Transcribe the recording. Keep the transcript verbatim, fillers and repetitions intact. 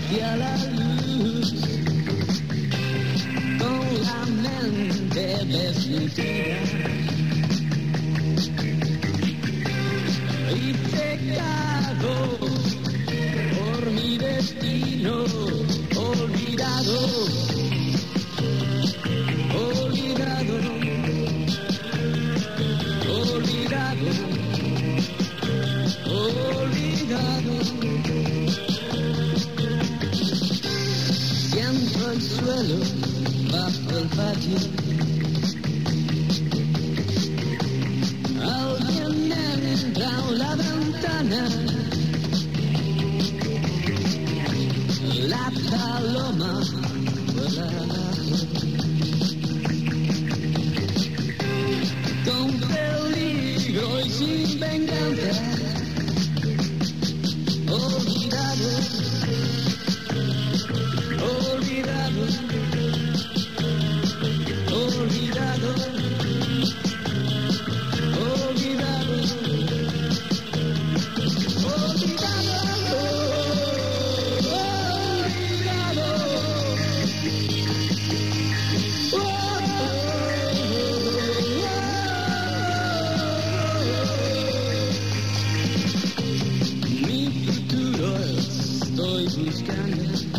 hacia la luz, con la mente desnutrida y pecado por mi destino olvidado, olvidado, olvidado, olvidado. Siento el suelo bajo el patio. Alguien entra a la ventana. La paloma vuela abajo. Con peligro y sin venganza. Olvidado, olvidado, olvidado, olvidado, olvidado, olvidado. Mi futuro estoy buscando.